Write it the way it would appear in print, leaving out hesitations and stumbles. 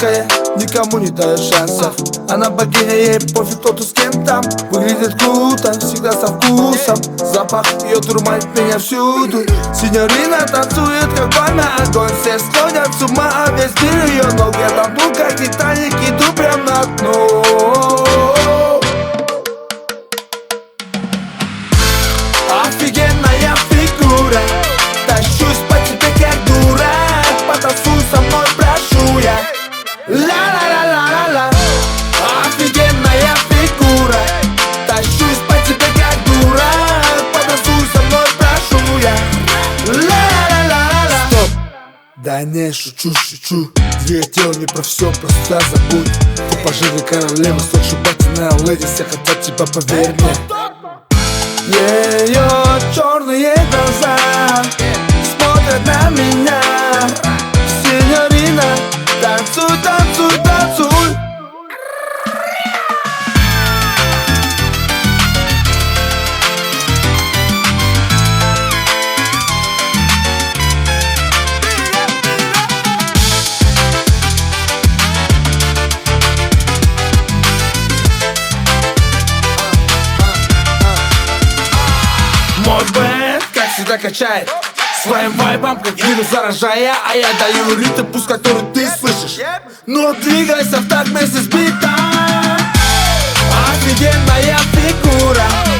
яркая, никому не дает шансов. Она богиня, ей пофиг, кто тут с кем там. Выглядит круто, всегда со вкусом. Запах ее дурманит меня всюду. Синьорина танцует, как пламя, огонь. Все сходят с ума, а весь мир ее ног. Я там иду, как Титаник, иду прям на дно. Офигенная фигура, тащусь по тебе как дурак. Потанцуй со мной, прошу я. Ла-ла-ла-ла-ла-ла. Офигенная фигура, тащусь по тебе как дурак. Потанцуй со мной, прошу я. Ла-ла-ла-ла-ла. Стоп! Да не, шучу. Двигатель не про все, просто забудь. Ты пожире королева, столь шубатиная леди. Все хотят тебя, поверь мне. Ее черные глаза смотрят на меня. Синьорина, танцуй, танцуй, танцуй. Мой бэнд, как всегда, качает своим вайбом, как вирус заражая. А я даю ритм, пусть который ты слышишь. Но двигайся в такт вместе с битом. Офигенная фигура,